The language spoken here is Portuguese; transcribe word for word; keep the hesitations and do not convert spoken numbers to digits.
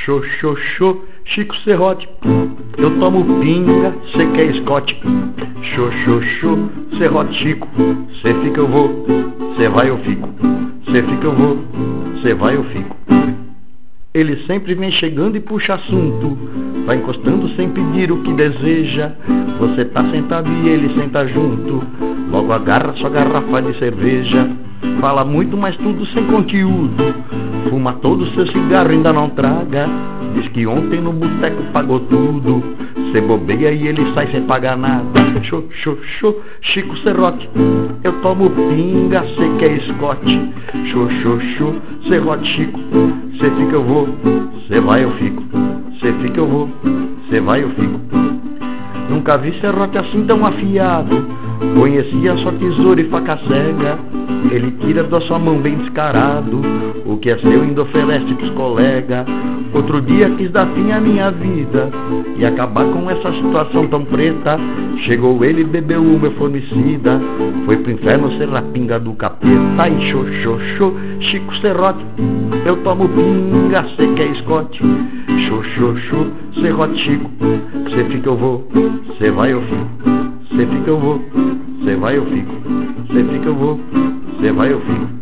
Xô, xô, xô, Chico Serrote, eu tomo pinga, cê quer Scott. Xô, xô, xô, Serrote Chico, cê fica eu vou, cê vai eu fico, cê fica eu vou, cê vai eu fico. Ele sempre vem chegando e puxa assunto, vai encostando sem pedir o que deseja. Você tá sentado e ele senta junto, logo agarra sua garrafa de cerveja. Fala muito, mas tudo sem conteúdo, fuma todo seu cigarro e ainda não traga. Diz que ontem no boteco pagou tudo, cê bobeia e ele sai sem pagar nada. Xô, xô, xô, Chico Serrote, eu tomo pinga, cê quer Scott. Xô, xô, xô, Serrote Chico, cê fica eu vou, cê vai eu fico, cê fica eu vou, cê vai eu fico. Nunca vi Serrote assim tão afiado, conhecia só tesoura e faca cega. Ele tira da sua mão bem descarado, o que é seu ainda oferece pros colegas. Outro dia quis dar fim à minha vida e acabar com essa situação tão preta. Chegou ele, bebeu uma formicida, foi pro inferno ser a pinga do capeta. Ai, xô, xô, xô, Chico Serrote, eu tomo pinga, cê quer Scott. Xô, xô, xô, Serrote Chico, cê fica eu vou, cê vai eu fico, cê fica eu vou, cê vai eu fico, cê fica eu vou, cê vai eu fico.